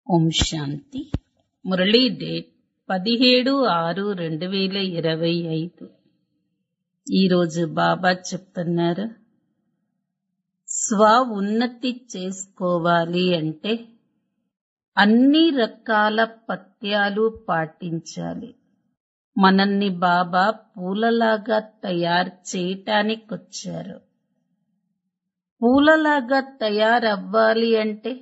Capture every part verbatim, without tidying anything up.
ఓం శాంతి. Murali date పదిహేడు ఆరు రెండు వేల ఇరవై ఐదు. ఈరోజు బాబా చెప్తున్నారు, స్వ ఉన్నతి చేసుకోవాలి అంటే అన్ని రకాల పత్యాలు పాటించాలి. మనల్ని బాబా పూలలాగా తయారు చేయటానికొచ్చారు. పూలలాగా తయారవ్వాలి అంటే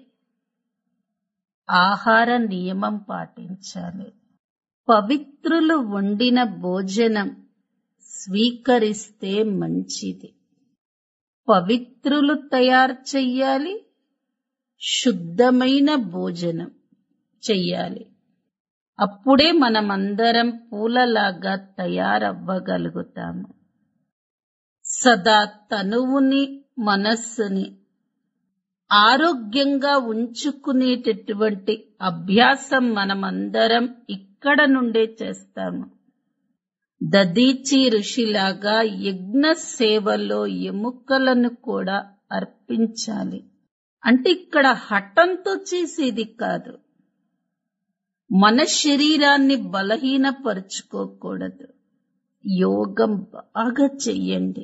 ఆహార నియమం పాటించాలి. పవిత్రులు వండిన భోజనం స్వీకరిస్తే మంచిది. పవిత్రులు తయారు చెయ్యాలి, శుద్ధమైన భోజనం చెయ్యాలి. అప్పుడే మనమందరం పూలలాగా తయారవ్వగలుగుతాము. సదా తనువుని మనస్సుని ఆరోగ్యంగా ఉంచుకునేటటువంటి అభ్యాసం మనమందరం ఇక్కడ నుండే చేస్తాము. దదీచి ఋషిలాగా యజ్ఞ సేవలో ఎముకలను కూడా అర్పించాలి. అంటే ఇక్కడ హఠంతో చేసేది కాదు. మన శరీరాన్ని బలహీనపరుచుకోకూడదు. యోగం బాగా చెయ్యండి.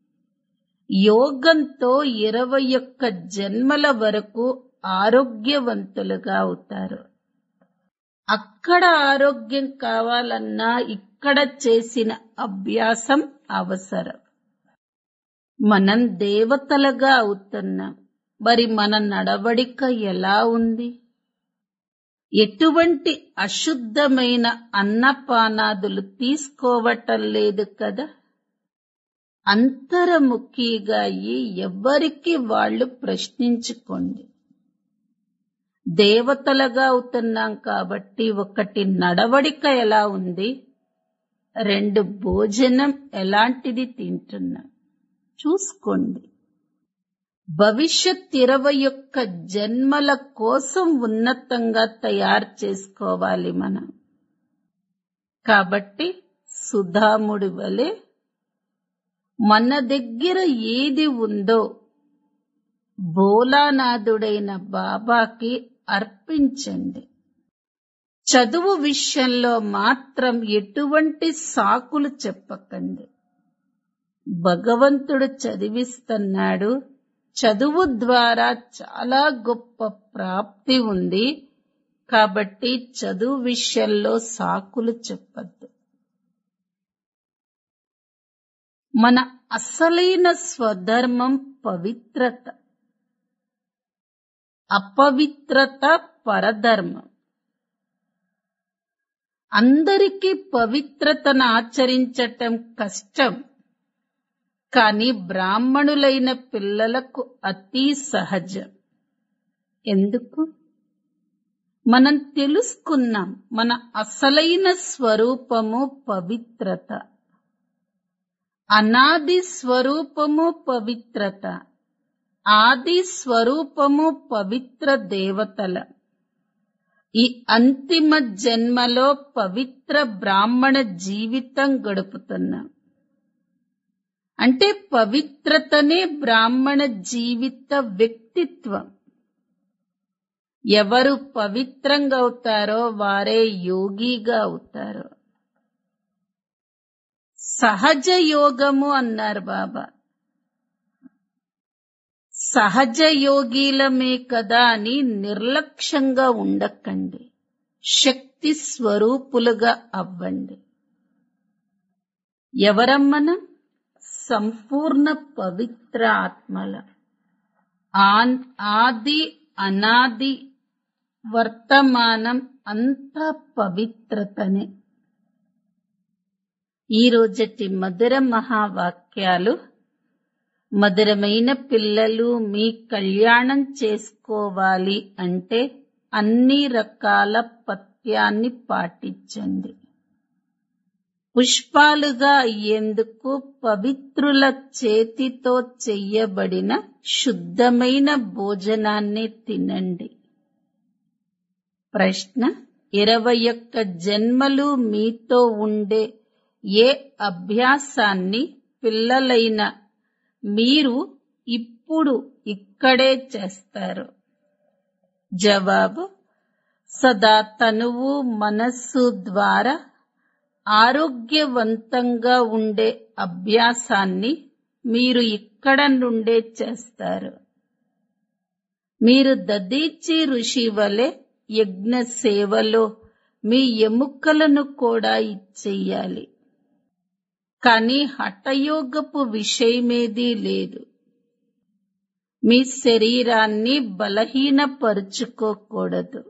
యోగంతో ఇరవై ఒక్క జన్మల వరకు ఆరోగ్యవంతులుగా అవుతారు. అక్కడ ఆరోగ్యం కావాలన్నా ఇక్కడ చేసిన అభ్యాసం అవసరం. మనం దేవతలుగా అవుతున్నాం. మరి మన నడవడిక ఎలా ఉంది? ఎటువంటి అశుద్ధమైన అన్నపానాదులు తీసుకోవటం లేదు కదా. అంతర్ముఖిగా అయి ఎవ్వరికి వాళ్ళు ప్రశ్నించుకోండి. దేవతలుగా అవుతున్నాం కాబట్టి ఒకటి నడవడిక ఎలా ఉంది, రెండు భోజనం ఎలాంటిది తింటున్నాం చూసుకోండి. భవిష్యత్ ఇరవై ఒక్క జన్మల కోసం ఉన్నతంగా తయారు చేసుకోవాలి మనం. కాబట్టి సుధాముడి వలె మన దగ్గర ఏది ఉందో భోలానాథుడైన బాబాకి అర్పించండి. చదువు విషయంలో మాత్రం ఎటువంటి సాకులు చెప్పకండి. భగవంతుడు చదివిస్తున్నాడు. చదువు ద్వారా చాలా గొప్ప ప్రాప్తి ఉంది. కాబట్టి చదువు విషయంలో సాకులు చెప్పద్దు. మన అసలైన స్వధర్మం పవిత్రత. అపవిత్రత పరధర్మం. అందరికీ పవిత్రతను ఆచరించటం కష్టం. కానీ బ్రాహ్మణులైన పిల్లలకు అతి సహజం. ఎందుకు? మనం తెలుసుకున్నాం, మన అసలైన స్వరూపము పవిత్రత. అనాది స్వరూపము పవిత్రత, ఆది స్వరూపము పవిత్ర దేవతల. ఈ అంతిమ జన్మలో పవిత్ర బ్రాహ్మణ జీవితం గడుపుతున్నాం. అంటే పవిత్రతనే బ్రాహ్మణ జీవిత వ్యక్తిత్వం. ఎవరు పవిత్రంగా అవుతారో వారే యోగిగా అవుతారు. సహజ యోగము అన్నారు బాబా. సహజ యోగిలమే కదా అని నిర్లక్ష్యంగా ఉండకండి. శక్తి స్వరూపులుగా అవ్వండి. ఎవరమ్మనం? సంపూర్ణ పవిత్ర ఆత్మల. ఆది అనాది వర్తమానం అంతా పవిత్రతనే. ఈ రోజటి మధుర మహావాక్యాలు. మధురమైన పిల్లలు, మీ కళ్యాణం చేసుకోవాలి అంటే అన్ని రకాల పత్యాన్ని పాటించండి. పుష్పాలుగా అయ్యేందుకు పవిత్రుల చేతితో చెయ్యబడిన శుద్ధమైన భోజనాన్ని తినండి. ప్రశ్న: ఇరవై ఒక్క జన్మలు మీతో ఉండే ఏ అభ్యాసాన్ని పిల్లలైన మీరు ఇప్పుడు ఇక్కడే చేస్తారు? జవాబు: సదా తనువు మనస్సు ద్వారా ఆరోగ్యవంతంగా ఉండే అభ్యాసాన్ని మీరు ఇక్కడ నుండే చేస్తారు. మీరు దదీచి ఋషి వలె యజ్ఞ సేవలో మీ ఎముకలను కూడా ఇచ్చెయ్యాలి. కానీ హఠయోగపు విషయమేదీ లేదు. మీ శరీరాన్ని బలహీనపరుచుకోకూడదు.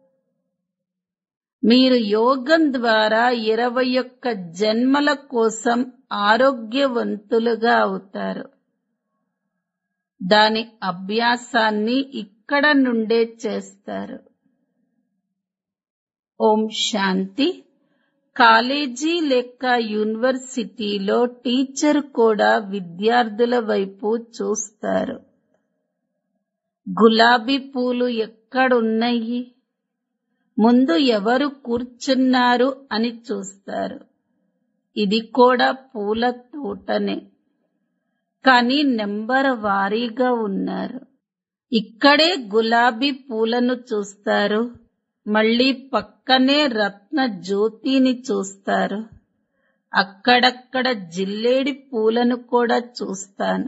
మీరు యోగం ద్వారా ఇరవై ఒక్క జన్మల కోసం ఆరోగ్యవంతులుగా అవుతారు. దాని అభ్యాసాన్ని ఇక్కడ నుండే చేస్తారు. ఓం శాంతి. కాలేజీ లేక యూనివర్సిటీలో టీచర్ కూడా విద్యార్థుల వైపు చూస్తారు. గులాబీ పూలు ఎక్కడున్నాయి, ముందు ఎవరు కూర్చున్నారు అని చూస్తారు. ఇది కూడా పూల తోటనే, కానీ నెంబర్ వారీగా ఉన్నారు. ఇక్కడే గులాబీ పూలను చూస్తారు, మళ్ళీ పక్కనే రత్న జ్యోతిని చూస్తారు. అక్కడక్కడ జిల్లేడి పూలను కూడా చూస్తాను.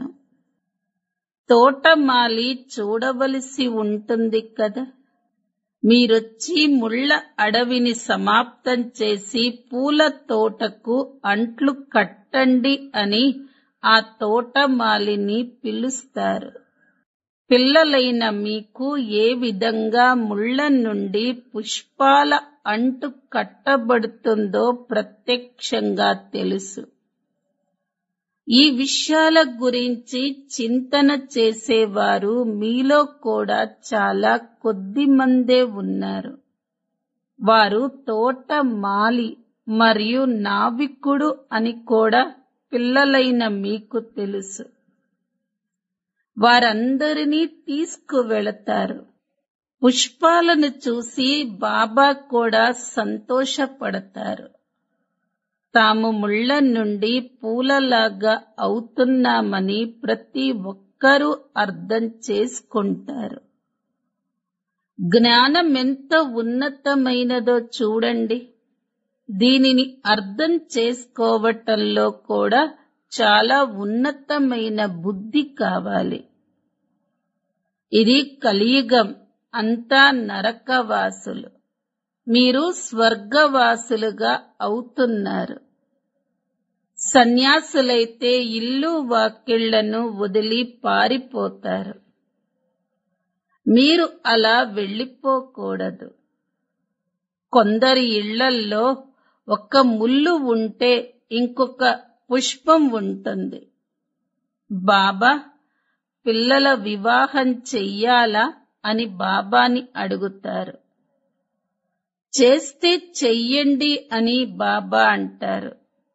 తోటమాలి చూడవలసి ఉంటుంది కదా. మీరొచ్చి ముళ్ళ అడవిని సమాప్తం చేసి పూల తోటకు అంట్లు కట్టండి అని ఆ తోటమాలిని పిలుస్తారు. పిల్లలైన మీకు ఏ విధంగా ముళ్ళ నుండి పుష్పాల అంటు కట్టబడుతుందో ప్రత్యక్షంగా తెలుసు. ఈ విషయాల గురించి చింతన చేసేవారు మీలో కూడా చాలా కొద్ది మందే ఉన్నారు. వారు తోటమాలి మరియు నావికుడు అని కూడా పిల్లలైన మీకు తెలుసు. వారందరినీ తీసుకువెళతారు. పుష్పాలను చూసి బాబా కూడా సంతోషపడతారు. తాము ముళ్ళ నుండి పూలలాగా అవుతున్నామని ప్రతి ఒక్కరూ అర్థం చేసుకుంటారు. జ్ఞానం ఎంత ఉన్నతమైనదో చూడండి. దీనిని అర్థం చేసుకోవటంలో కూడా చాలా ఉన్నతమైన బుద్ధి కావాలి. ఇది కలియుగం, అంతా నరకవాసులు. మీరు స్వర్గవాసులుగా అవుతున్నారు. సన్యాసులైతే ఇల్లు వాకిళ్లను వదిలి పారిపోతారు. మీరు అలా వెళ్ళిపోకూడదు. కొందరి ఇళ్లల్లో ఒక ముల్లు ఉంటే ఇంకొక పుష్పం ఉంటుంది. బాబా, పిల్లల వివాహం చెయ్యాలా అని బాబాని అడుగుతారు. చేస్తే చెయ్యండి అని బాబా అంటారు.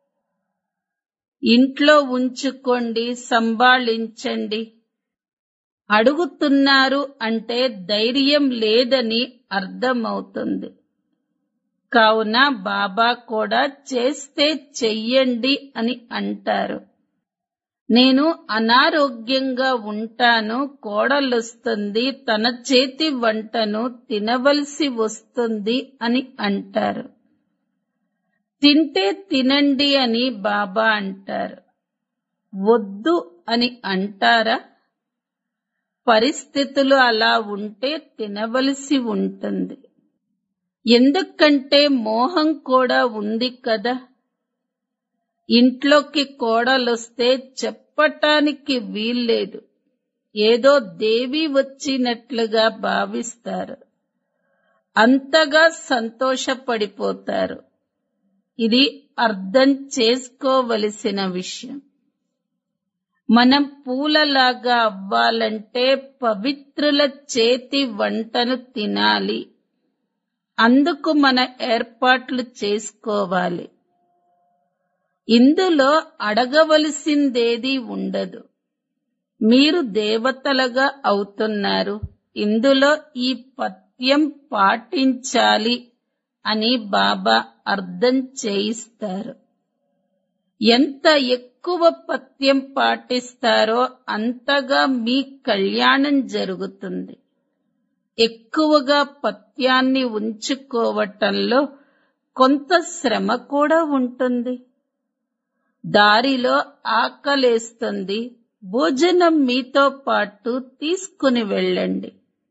ఇంట్లో ఉంచుకోండి, సంభాళించండి. అడుగుతున్నారు అంటే ధైర్యం లేదని అర్థమవుతుంది. కావున బాబా కూడా చేస్తే చెయ్యండి అని అంటారు. నేను అనారోగ్యంగా ఉంటాను, కోడలొస్తుంది, తన చేతి వంటను తినవలసి వస్తుంది అని అంటారు. తింటే తినండి అని బాబా అంటారు. వద్దు అని అంటారా? పరిస్థితులు అలా ఉంటే తినవలసి ఉంటుంది. ఎందుకంటే మోహం కూడా ఉంది కదా. ఇంట్లోకి కోడలొస్తే చెప్పటానికి వీల్లేదు. ఏదో దేవి వచ్చినట్లుగా భావిస్తారు. అంతగా సంతోషపడిపోతారు. ఇది అర్థం చేసుకోవలసిన విషయం. మనం పూలలాగా అవ్వాలంటే పవిత్రుల చేతి వంటను తినాలి. అందుకు మన ఏర్పాట్లు చేసుకోవాలి. ఇందులో అడగవలసిందేదీ ఉండదు. మీరు దేవతలుగా అవుతున్నారు. ఇందులో ఈ పథ్యం పాటించాలి అని బాబా అర్థం చేయిస్తారు. ఎంత ఎక్కువ పథ్యం పాటిస్తారో అంతగా మీ కళ్యాణం జరుగుతుంది. ఎక్కువగా పథ్యాన్ని ఉంచుకోవటంలో కొంత శ్రమ కూడా ఉంటుంది. దారిలో ఆకలేస్తుంది, భోజనం మీతో పాటు తీసుకుని వెళ్ళండి.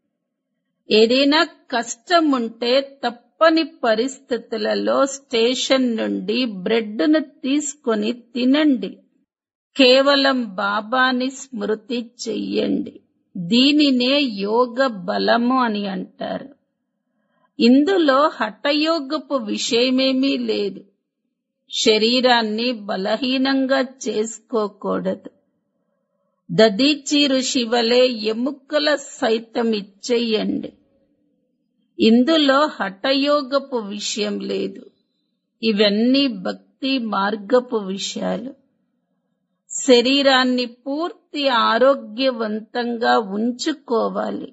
ఏదైనా కష్టం ఉంటే తప్పని పరిస్థితులలో స్టేషన్ నుండి బ్రెడ్ను తీసుకొని తినండి. కేవలం బాబాని స్మృతి చెయ్యండి. దీనినే యోగ బలము అని అంటారు. ఇందులో హఠయోగపు విషయమేమీ లేదు. శరీరాన్ని బలహీనంగా చేసుకోకూడదు. దదీచి ఋషి వలె ఎముకల సైతం ఇచ్చేయండి. ఇందులో హఠయోగపు విషయం లేదు. ఇవన్నీ భక్తి మార్గపు విషయాలు. శరీరాన్ని పూర్తి ఆరోగ్యవంతంగా ఉంచుకోవాలి.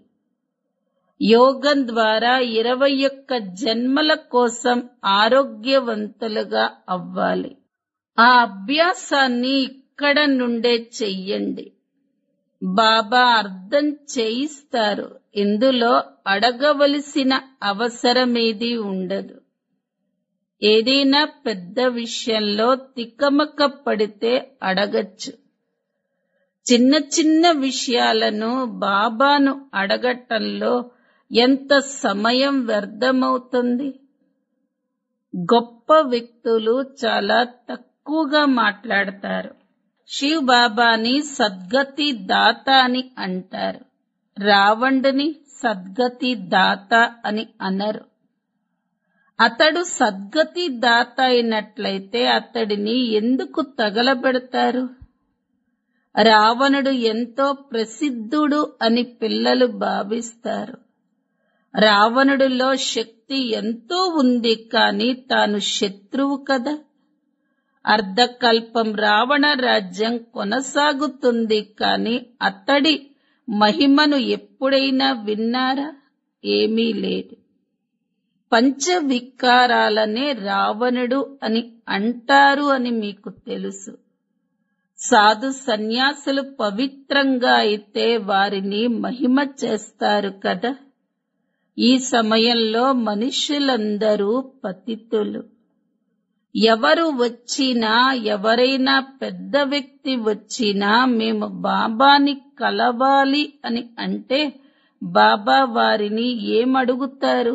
యోగం ద్వారా ఇరవై ఒక్క జన్మల కోసం ఆరోగ్యవంతులుగా అవ్వాలి. ఆ అభ్యాసాన్ని ఇక్కడ నుండే చెయ్యండి. బాబా అర్థం చేయిస్తారు. ఇందులో అడగవలసిన అవసరమేదీ ఉండదు. ఏదైనా పెద్ద విషయంలో తికమక పడితే అడగచ్చు. చిన్న చిన్న విషయాలను బాబాను అడగటంలో ఎంత సమయం వ్యర్థమవుతుంది. గొప్ప వ్యక్తులు చాలా తక్కువగా మాట్లాడతారు. శివ్ బాబాని సద్గతి దాత అని అంటారు. రావణుడిని సద్గతి దాత అని అనరు. అతడు సద్గతి దాత అయినట్లయితే అతడిని ఎందుకు తగలబెడతారు? రావణుడు ఎంతో ప్రసిద్ధుడు అని పిల్లలు భావిస్తారు. రావణుడిలో శక్తి ఎంతో ఉంది, కానీ తాను శత్రువు కదా. అర్ధకల్పం రావణ రాజ్యం కొనసాగుతుంది, కానీ అతడి మహిమను ఎప్పుడైనా విన్నారా? ఏమీ లేదు. పంచవికారాలనే రావణుడు అని అంటారు అని మీకు తెలుసు. సాధు సన్యాసులు పవిత్రంగా అయితే వారిని మహిమ చేస్తారు కదా. ఈ సమయంలో మనుషులందరూ పతితులు. ఎవరు వచ్చినా, ఎవరైనా పెద్ద వ్యక్తి వచ్చినా మేము బాబాని కలవాలి అని అంటే బాబా వారిని ఏమడుగుతారు?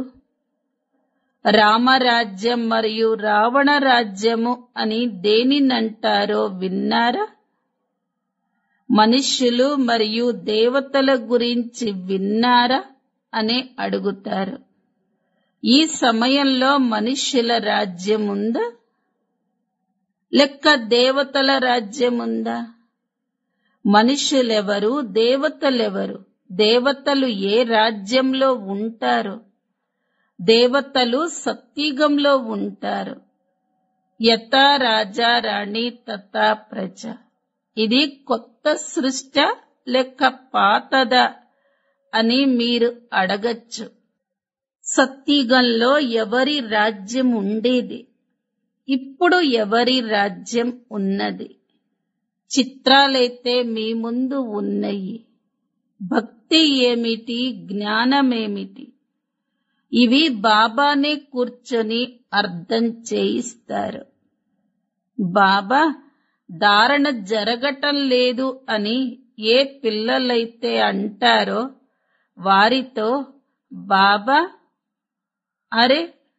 రామరాజ్యం మరియు రావణ రాజ్యము అని దేనినంటారో విన్నారా? మనుష్యులు మరియు దేవతల గురించి విన్నారా అనే అడుగుతారు. ఈ సమయంలో మనుష్యుల రాజ్యం ఉందా? లెక్క దేవతల రాజ్యం ఉందా? మనుష్యులెవరు, దేవతలెవరు? దేవతలు ఏ రాజ్యంలో ఉంటారు? దేవతలు సత్యుగంలో ఉంటారు. యథా రాజా రాణి తథా ప్రజ. ఇది కొత్త సృష్ట లేక పాతదా అని మీరు అడగచ్చు. సత్యుగంలో ఎవరి రాజ్యం ఉండేది? ఇప్పుడు ఎవరి రాజ్యం ఉన్నది? చిత్రాలైతే మీ ముందు ఉన్నాయి. భక్తి ఏమిటి, జ్ఞానమేమిటి? ఇవి బాబానే కూర్చొని అర్థం చేయిస్తారు. బాబా ధారణ జరగటం లేదు అని ఏ పిల్లలైతే అంటారో వారితో బాబా అరే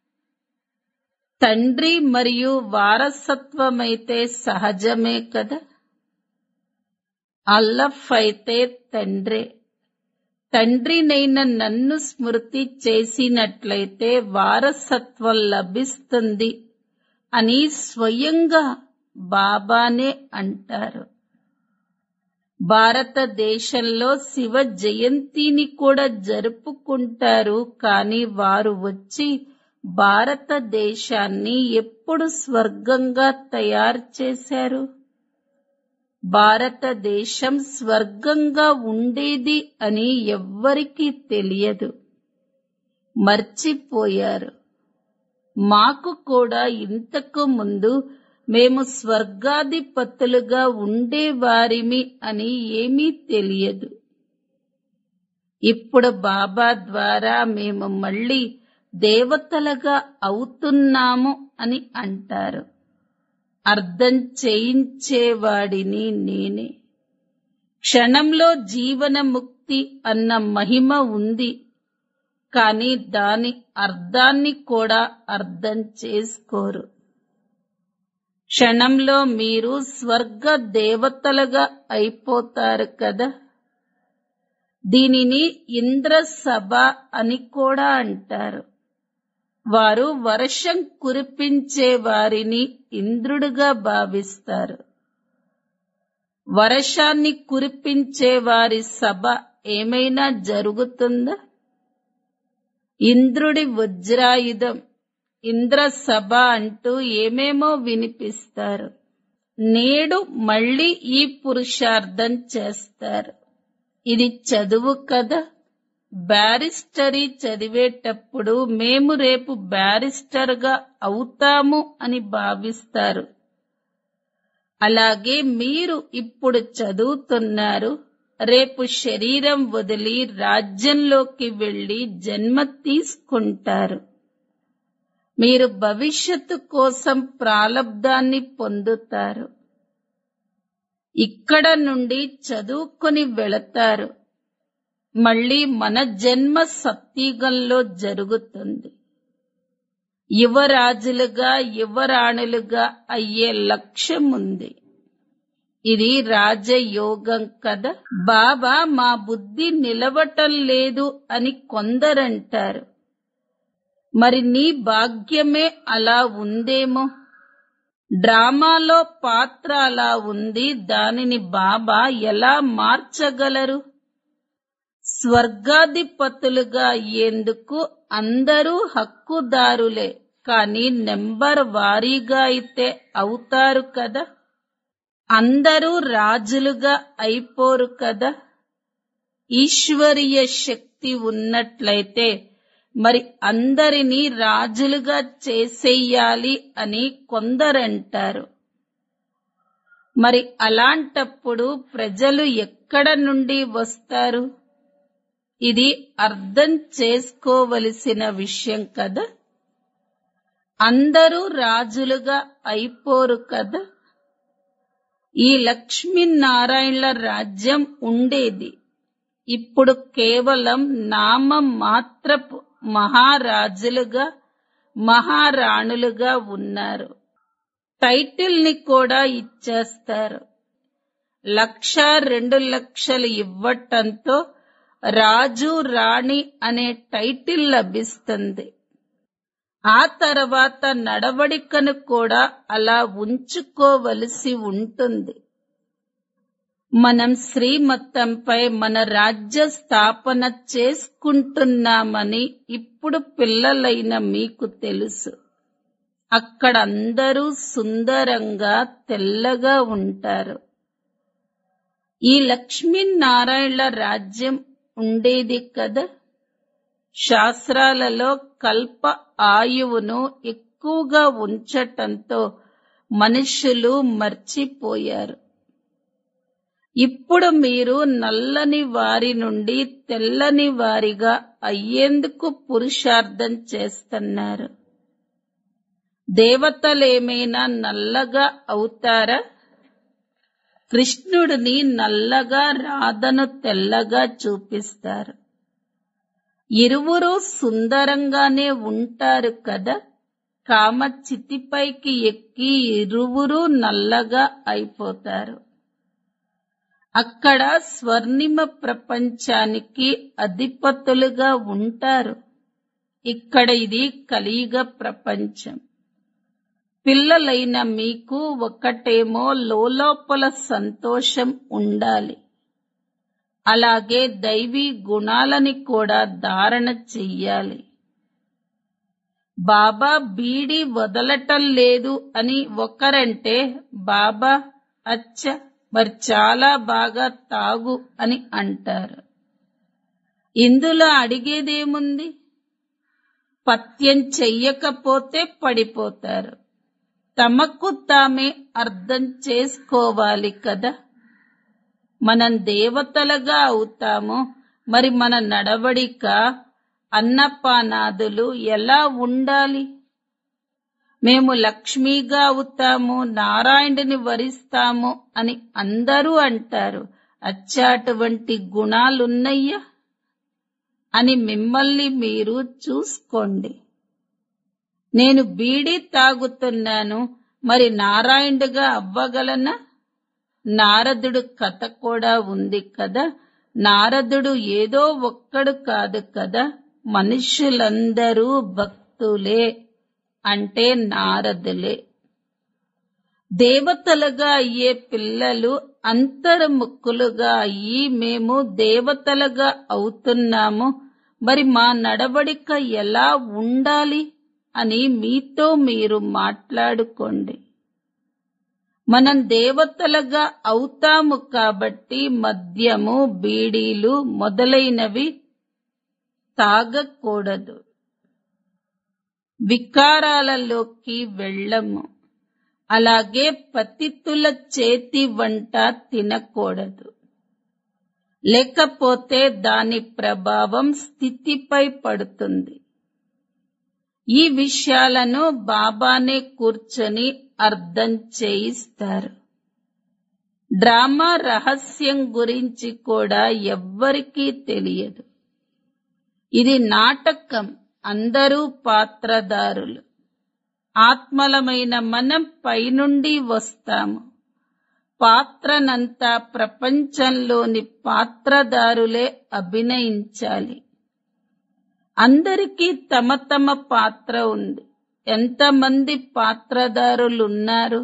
తండ్రి మరియు వారసత్వమైతే సహజమే కదా. అల్లఫ్ అయితే తండ్రే. తండ్రినైన నన్ను స్మృతి చేసినట్లయితే వారసత్వం లభిస్తుంది అని స్వయంగా బాబానే అంటారు. భారతదేశంలో శివ జయంతిని కూడా జరుపుకుంటారు, కానీ వారు వచ్చి భారతదేశాన్ని ఎప్పుడు స్వర్గంగా తయారు చేశారు? భారతదేశం స్వర్గంగా ఉండేది అని ఎవ్వరికీ తెలియదు, మర్చిపోయారు. మాకు కూడా ఇంతకు ముందు మేము స్వర్గాధిపతులుగా ఉండేవారిమి అని ఏమీ తెలియదు. ఇప్పుడు బాబా ద్వారా మేము మళ్ళీ దేవతలుగా అవుతున్నాము అని అంటారు. అర్థం చేయించేవాడిని నేనే. క్షణంలో జీవన ముక్తి అన్న మహిమ ఉంది, కానీ దాని అర్థాన్ని కూడా అర్థం చేసుకోరు. క్షణంలో మీరు స్వర్గ దేవతలుగా అయిపోతారు కదా. దీనిని ఇంద్ర సభ అని కూడా అంటారు. వారు వర్షం కురిపించే వారిని ఇంద్రుడుగా భావిస్తారు. వర్షాన్ని కురిపించే వారి సభ ఏమైనా జరుగుతుందా? ఇంద్రుడి వజ్రాయుధం ఇంద్ర సభ అంటూ ఏమేమో వినిపిస్తారు. నేడు మళ్ళీ ఈ పురుషార్థం చేస్తారు. ఇది చదువు కదా. బ్యారిస్టరీ చదివేటప్పుడు మేము రేపు బ్యారిస్టర్గా అవుతాము అని భావిస్తారు. అలాగే మీరు ఇప్పుడు చదువుతున్నారు, రేపు శరీరం వదిలి రాజ్యంలోకి వెళ్లి జన్మ తీసుకుంటారు. మీరు భవిష్యత్తు కోసం ప్రాలబ్ధాన్ని పొందుతారు. ఇక్కడ నుండి చదువుకొని వెళతారు. మళ్ళీ మన జన్మ సత్యుగంలో జరుగుతుంది. యువరాజులుగా యువరాణులుగా అయ్యే లక్ష్యం ఉంది. ఇది రాజయోగం కదా. బాబా మా బుద్ధి నిలవటం లేదు అని కొందరంటారు. మరి నీ భాగ్యమే అలా ఉందేమో. డ్రామాలో పాత్ర అలా ఉంది, దానిని బాబా ఎలా మార్చగలరు? స్వర్గాధిపతులుగా అయ్యేందుకు అందరూ హక్కుదారులే, కానీ నెంబర్ వారీగా అయితే అవుతారు కదా. అందరూ రాజులుగా అయిపోరు కదా. ఈశ్వరీయ శక్తి ఉన్నట్లయితే మరి అందరినీ రాజులుగా చేసేయాలి అని కొందరంటారు. మరి అలాంటప్పుడు ప్రజలు ఎక్కడ నుండి వస్తారు? ఇది అర్థం చేసుకోవలసిన విషయం కదా. అందరూ రాజులుగా అయిపోరు కదా. ఈ లక్ష్మీనారాయణల రాజ్యం ఉండేది. ఇప్పుడు కేవలం నామం మాత్రపు మహారాజులుగా మహారాణులుగా ఉన్నారు. టైటిల్ ని కూడా ఇచ్చేస్తారు. లక్ష రెండు లక్షలు ఇవ్వటంతో రాజు రాణి అనే టైటిల్ లభిస్తుంది. ఆ తర్వాత నడవడికను కూడా అలా ఉంచుకోవలసి ఉంటుంది. మనం శ్రీమతంపై మన రాజ్య స్థాపన చేసుకుంటున్నామని ఇప్పుడు పిల్లలైన మీకు తెలుసు. అక్కడ అందరూ సుందరంగా తెల్లగా ఉంటారు. ఈ లక్ష్మీనారాయణల రాజ్యం ఉండేది కదా. శాస్త్రాలలో కల్ప ఆయువును ఎక్కువగా ఉంచటంతో మనుషులు మర్చిపోయారు. ఇప్పుడు మీరు నల్లని వారి నుండి తెల్లని వారిగా అయ్యేందుకు పురుషార్థం చేస్తున్నారు. దేవతలేమైనా నల్లగా అవుతారా? కృష్ణుడిని నల్లగా, రాధను తెల్లగా చూపిస్తారు. ఇరువురు సుందరంగానే ఉంటారు కదా. కామ చితిపైకి ఎక్కి ఇరువురు నల్లగా అయిపోతారు. అక్కడ స్వర్ణిమ ప్రపంచానికి అధిపతులుగా ఉంటారు. ఇక్కడ ఇది కలియుగ ప్రపంచం. పిల్లలైన మీకు ఒకటేమో లోలోపల సంతోషం ఉండాలి. అలాగే దైవీ గుణాలని కూడా ధారణ చెయ్యాలి. బాబా బీడీ వదలటం లేదు అని ఒకరంటే, బాబా అచ్చ మరి చాలా బాగా తాగు అని అంటారు. ఇందులో అడిగేదేముంది? పత్యం చెయ్యకపోతే పడిపోతారు. తమకు తామే అర్థం చేసుకోవాలి కదా. మనం దేవతలుగా అవుతాము, మరి మన నడవడిక అన్నపానాదులు ఎలా ఉండాలి? మేము లక్ష్మీగా అవుతాము, నారాయణుని వరిస్తాము అని అందరూ అంటారు. అచ్చా అటువంటి గుణాలున్నయ్యా అని మిమ్మల్ని మీరు చూసుకోండి. నేను బీడీ తాగుతున్నాను, మరి నారాయణుడిగా అవ్వగలనా? నారదుడు కథ కూడా ఉంది కదా. నారదుడు ఏదో ఒక్కడు కాదు కదా. మనుష్యులందరూ భక్తులే అంటే నారదులే. దేవతలుగా అయ్యే పిల్లలు అంతర్ముఖులుగా అయ్యి మేము దేవతలుగా అవుతున్నాము, మరి మా నడవడిక ఎలా ఉండాలి అని మీతో మీరు మాట్లాడుకోండి. మనం దేవతలుగా అవుతాము కాబట్టి మద్యము, బీడీలు మొదలైనవి తాగకూడదు. వికారాలలోకి వెళ్ళము. అలాగే పతితుల చేతి వంట తినకూడదు. లేకపోతే దాని ప్రభావం స్థితిపై పడుతుంది. ఈ విషయాలను బాబానే కూర్చొని అర్థం చేయిస్తారు. డ్రామా రహస్యం గురించి కూడా ఎవ్వరికీ తెలియదు. ఇది నాటకం. అందరూ పాత్రదారులు. ఆత్మలమైన మనం పైనుండి వస్తాము. పాత్రనంతా ప్రపంచంలోని పాత్రదారులే అభినయించాలి. అందరికీ తమ తమ పాత్ర ఉంది. ఎంతమంది పాత్రదారులున్నారు?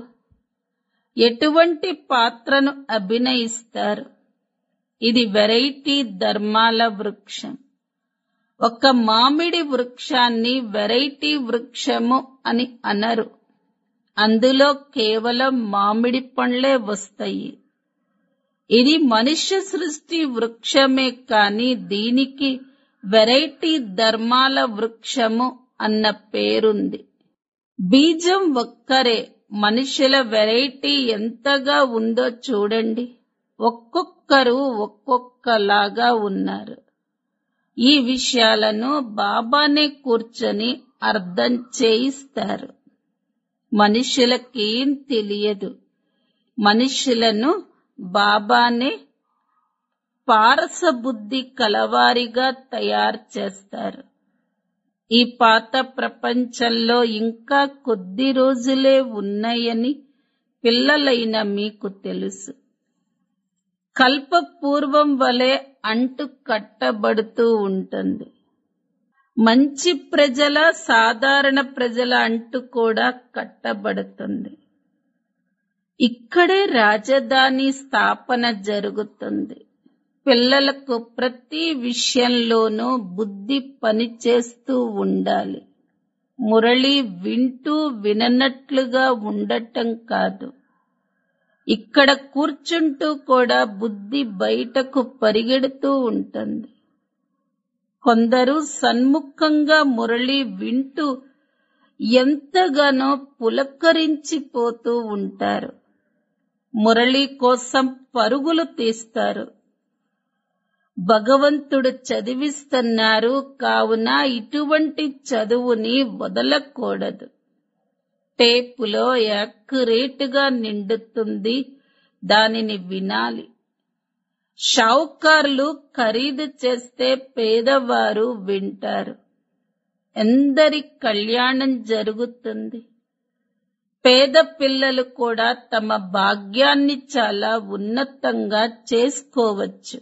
ఎటువంటి పాత్రను అభినయిస్తారు? ఇది వెరైటీ ధర్మాల వృక్షం. ఒక మామిడి వృక్షాన్ని వెరైటీ వృక్షము అని అనరు. అందులో కేవలం మామిడి పండ్లే వస్తాయి. ఇది మనుష్య సృష్టి వృక్షమే కాని దీనికి వెరైటీ ధర్మాల వృక్షము అన్న పేరుంది. బీజం ఒక్కరే. మనుషుల వెరైటీ ఎంతగా ఉందో చూడండి. ఒక్కొక్కరు ఒక్కొక్కలాగా ఉన్నారు. ఈ విషయాలను బాబానే కూర్చొని అర్థం చేయిస్తారు. మనుషులకేం తెలియదు. మనుషులను బాబానే పారసబుద్ధి కలవారిగా తయారు చేస్తారు. ఈ పాత ప్రపంచంలో ఇంకా కొద్ది రోజులే ఉన్నాయని పిల్లలైన మీకు తెలుసు. కల్పపూర్వం వలె అంటు కట్టబడుతూ ఉంటుంది. మంచి ప్రజల, సాధారణ ప్రజల అంటు కూడా కట్టబడుతుంది. ఇక్కడే రాజధాని స్థాపన జరుగుతుంది. పిల్లలకు ప్రతి విషయంలోనూ బుద్ధి పనిచేస్తూ ఉండాలి. మురళి వింటూ విననట్లుగా ఉండటం కాదు. ఇక్కడ కూర్చుంటూ కూడా బుద్ధి బయటకు పరిగెడుతూ ఉంటుంది. కొందరు సన్ముఖంగా మురళి వింటూ ఎంతగానో పులకరించిపోతూ ఉంటారు. మురళి కోసం పరుగులు తీస్తారు. భగవంతుడు చదివిస్తున్నారు కావున ఇటువంటి చదువుని వదలకూడదు. టేపులో యాక్యురేట్గా నిండుతుంది, దానిని వినాలి. షావుకార్లు ఖరీదు చేస్తే పేదవారు వింటారు. ఎందరి కళ్యాణం జరుగుతుంది. పేద పిల్లలు కూడా తమ భాగ్యాన్ని చాలా ఉన్నతంగా చేసుకోవచ్చు.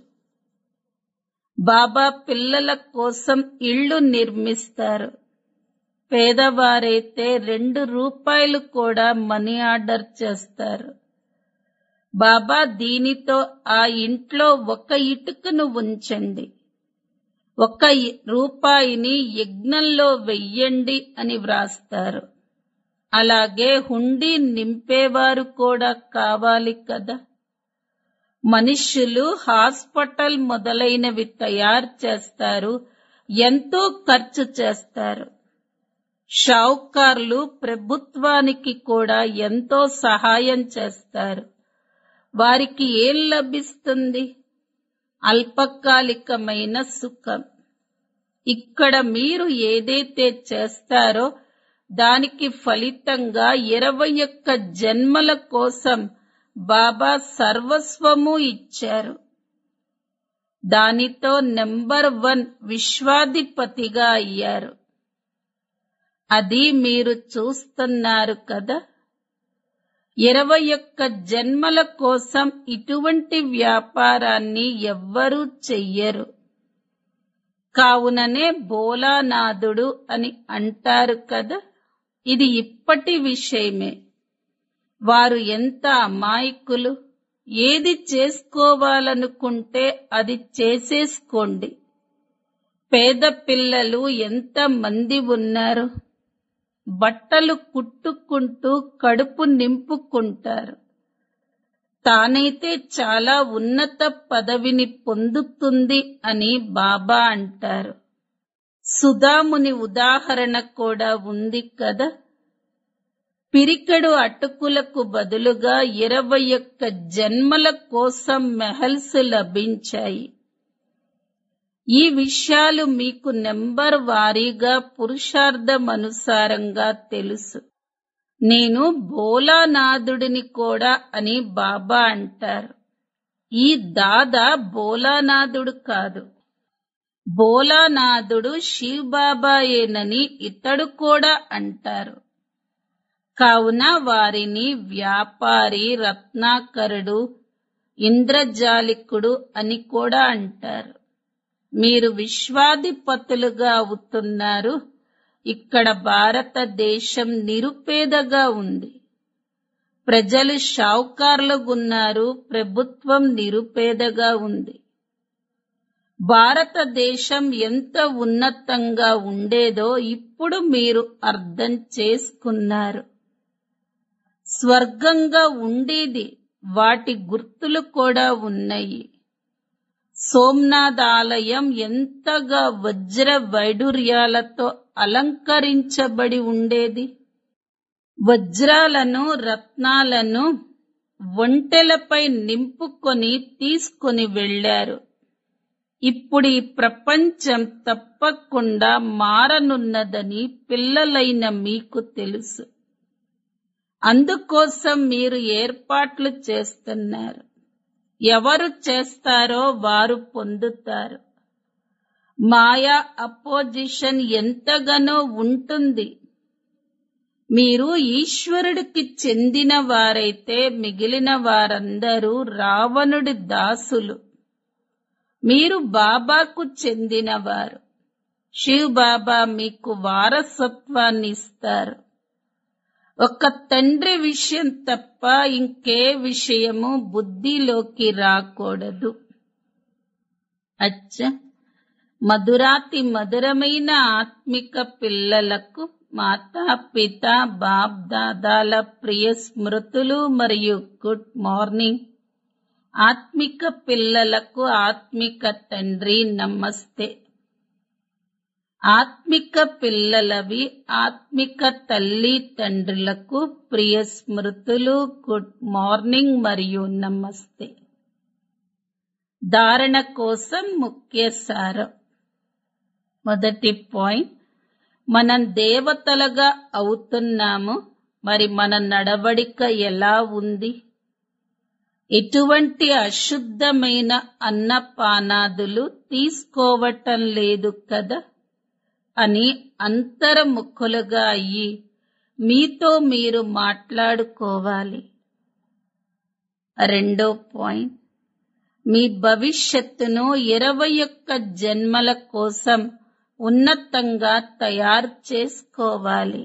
బాబా పిల్లల కోసం ఇళ్ళు నిర్మిస్తారు. పేదవారైతే రెండు రూపాయలు కూడా మనీ ఆర్డర్ చేస్తారు. బాబా దీనితో ఆ ఇంట్లో ఒక ఇటుకను ఉంచండి, ఒక రూపాయిని యజ్ఞంలో వెయ్యండి అని వ్రాస్తారు. అలాగే హుండీ నింపేవారు కూడా కావాలి కదా. మనుష్యులు హాస్పిటల్ మొదలైనవి తయారు చేస్తారు, ఎంతో ఖర్చు చేస్తారు. షావుకార్లు ప్రభుత్వానికి కూడా ఎంతో సహాయం చేస్తారు. వారికి ఏం లభిస్తుంది? అల్పకాలికమైన సుఖం. ఇక్కడ మీరు ఏదైతే చేస్తారో దానికి ఫలితంగా ఇరవై ఒక్క జన్మల కోసం బాబా సర్వస్వము ఇచ్చారు. దానితో నెంబర్ వన్ విశ్వాధిపతిగా అయ్యారు. అది మీరు చూస్తున్నారు కదా. ఇరవై ఒక్క జన్మల కోసం ఇటువంటి వ్యాపారాన్ని ఎవ్వరూ చెయ్యరు. కావుననే భోలానాథుడు అని అంటారు కదా. ఇది ఇప్పటి విషయమే. వారు ఎంత అమాయకులు. ఏది చేసుకోవాలనుకుంటే అది చేసేసుకోండి. పేద పిల్లలు ఎంత మంది ఉన్నారు. బట్టలు కుట్టుకుంటూ కడుపు నింపుకుంటారు. తానైతే చాలా ఉన్నత పదవిని పొందుతుంది అని బాబా అంటారు. సుధాముని ఉదాహరణ కూడా ఉంది కదా. పిరికెడు అటుకులకు బదులుగా ఇరవై ఒక్క జన్మల కోసం మెహల్స్ లభించాయి. ఈ విషయాలు మీకు నెంబర్ వారీగా పురుషార్థమనుసారంగా తెలుసు. నేను భోలానాథుడిని కూడా అని బాబా అంటారు. ఈ దాదా భోలానాథుడు కాదు. భోలానాథుడు శివ్ బాబాయేనని ఇతడు కూడా అంటారు. కావున వారిని వ్యాపారి, రత్నాకరుడు, ఇంద్రజాలికుడు అని కూడా అంటారు. మీరు విశ్వాధిపతులుగా అవుతున్నారు. ఇక్కడ భారతదేశం నిరుపేదగా ఉంది. ప్రజలు షావుకార్లుగున్నారు. ప్రభుత్వం నిరుపేదగా ఉంది. భారతదేశం ఎంత ఉన్నతంగా ఉండేదో ఇప్పుడు మీరు అర్థం చేసుకున్నారు. స్వర్గంగా ఉండేది. వాటి గుర్తులు కూడా ఉన్నాయి. సోమనాథ్ ఆలయం ఎంతగా వజ్ర వైడూర్యాలతో అలంకరించబడి ఉండేది. వజ్రాలను, రత్నాలను ఒంటెలపై నింపుకొని తీసుకొని వెళ్లారు. ఇప్పుడు ఈ ప్రపంచం తప్పకుండా మారనున్నదని పిల్లలైన మీకు తెలుసు. అందుకోసం మీరు ఏర్పాట్లు చేస్తున్నారు. ఎవరు చేస్తారో వారు పొందుతారు. మాయా అపోజిషన్ ఎంతగానో ఉంటుంది. మీరు ఈశ్వరుడికి చెందిన వారైతే మిగిలిన వారందరూ రావణుడి దాసులు. మీరు బాబాకు చెందినవారు. శివ్ బాబా మీకు వారసత్వాన్ని ఇస్తారు. ఒక తండ్రి విషయం తప్ప ఇంకే విషయము బుద్ధిలోకి రాకూడదు. అచ్చ మధురాతి మధురమైన ఆత్మిక పిల్లలకు మాతా పిత బాప్ దాదాల ప్రియ స్మృతులు మరియు గుడ్ మార్నింగ్. ఆత్మిక పిల్లలకు ఆత్మిక తండ్రి నమస్తే. ఆత్మిక పిల్లలవి ఆత్మిక తల్లి తండ్రులకు ప్రియ స్మృతులు, గుడ్ మార్నింగ్ మరియు నమస్తే. ధారణ కోసం ముఖ్య సారం. మొదటి పాయింట్, మనం దేవతలుగా అవుతున్నాము. మరి మన నడవడిక ఎలా ఉంది? ఎటువంటి అశుద్ధమైన అన్నపానాదులు తీసుకోవటం లేదు కదా అని అంతర్ముఖులుగా అయ్యి మీతో మీరు మాట్లాడుకోవాలి. రెండో పాయింట్, మీ భవిష్యత్తును ఇరవై ఒక్క జన్మల కోసం ఉన్నతంగా తయారు చేసుకోవాలి.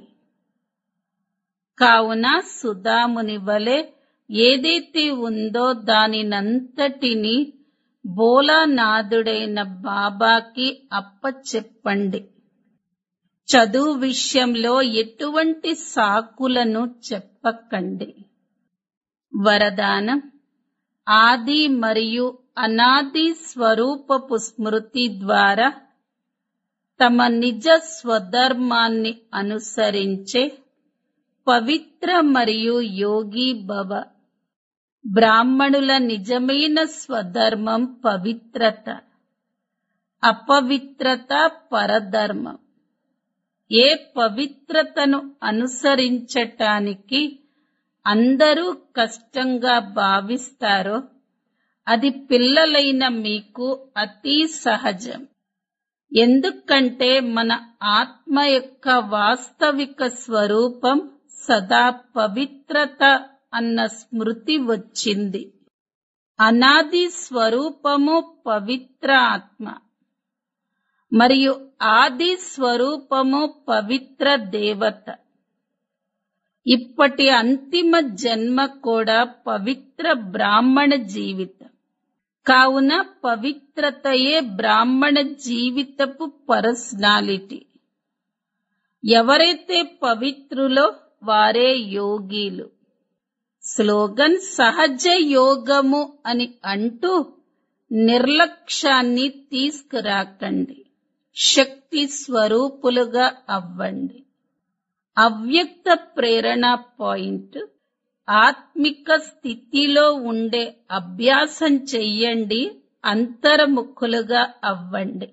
కావున సుధాముని వలె ఏదైతే ఉందో దానినంతటినీ భోలానాథుడైన బాబాకి అప్పచెప్పండి. చదువు విషయంలో ఎటువంటి సాకులను చెప్పకండి. వరదానం, ఆది మరియు అనాది స్వరూపపు స్మృతి ద్వారా తమ నిజ స్వధర్మాన్ని అనుసరించే పవిత్ర మరియు యోగి భవ. బ్రాహ్మణుల నిజమైన స్వధర్మం పవిత్రత, అపవిత్రత పరధర్మం. ఏ పవిత్రతను అనుసరించటానికి అందరూ కష్టంగా భావిస్తారో అది పిల్లలైన మీకు అతి సహజం. ఎందుకంటే మన ఆత్మ యొక్క వాస్తవిక స్వరూపం సదా పవిత్రత అన్న స్మృతి వచ్చింది. అనాది స్వరూపము పవిత్ర ఆత్మ మరియు ఆది స్వరూపము పవిత్ర దేవత. ఇప్పటి అంతిమ జన్మ కూడా పవిత్ర బ్రాహ్మణ జీవితం. కావున పవిత్రతయే బ్రాహ్మణ జీవితపు పర్సనాలిటీ. ఎవరైతే పవిత్రులో వారే యోగీలు. స్లోగన్ సహజ యోగము అని అంటూ నిర్లక్ష్యాన్ని తీసుకురాకండి. శక్తి స్వరూపులుగా అవ్వండి. అవ్యక్త ప్రేరణ పాయింట్. ఆత్మిక స్థితిలో ఉండే అభ్యాసం చెయ్యండి. అంతర్ముఖులుగా అవ్వండి.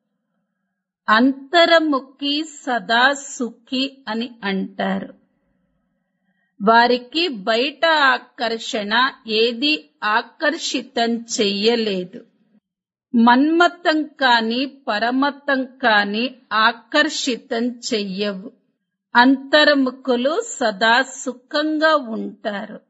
అంతర్ముఖి సదా సుఖి అని అంటారు. వారికి బయట ఆకర్షణ ఏది ఆకర్షితం చెయ్యలేదు. మన్మతం కాని పరమతం కాని ఆకర్షితం చెయ్యవు. అంతర్ముఖులు సదా సుఖంగా ఉంటారు.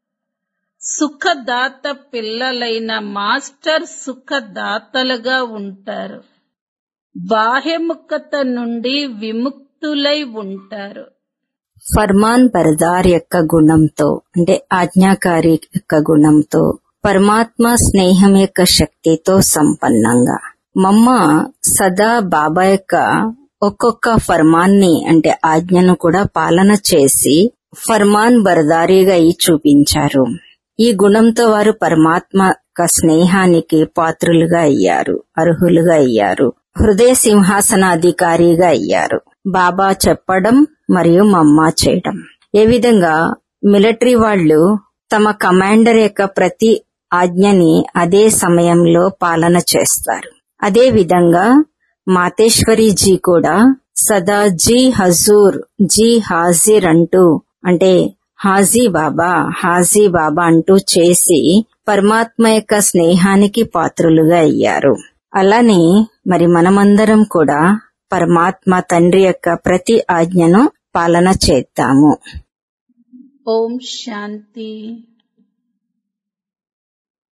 సుఖదాత పిల్లలైన మాస్టర్ సుఖదాతలుగా ఉంటారు. బాహ్యముఖత నుండి విముక్తులై ఉంటారు. ఫర్మాన్ బర్దార్ యొక్క గుణంతో అంటే ఆజ్ఞాకారి యొక్క గుణంతో, పరమాత్మ స్నేహం యొక్క శక్తితో సంపన్నంగా మమ్మ సదా బాబా యొక్క ఒక్కొక్క ఫర్మాన్ని అంటే ఆజ్ఞను కూడా పాలన చేసి ఫర్మాన్ బర్దారీగా అయి చూపించారు. ఈ గుణంతో వారు పరమాత్మ యొక్క స్నేహానికి పాత్రులుగా అయ్యారు, అర్హులుగా అయ్యారు, హృదయ సింహాసనాధికారిగా అయ్యారు. బాబా చెప్పడం మరియు మమ్మ చేయడం. ఏ విధంగా మిలిటరీ వాళ్ళు తమ కమాండర్ యొక్క ప్రతి ఆజ్ఞని అదే సమయంలో పాలన చేస్తారు. అదే విధంగా మాతేశ్వరీజీ కూడా సదా జీ హజూర్, జీ హాజీర్ అంటూ అంటే హాజీ బాబా, హాజీ బాబా అంటూ చేసి పరమాత్మ యొక్క స్నేహానికి పాత్రులుగా అయ్యారు. అలానే మరి మనమందరం కూడా పరమాత్మ తండ్రి యొక్క ప్రతి ఆజ్ఞను పాలన చేద్దాము. ఓం శాంతి.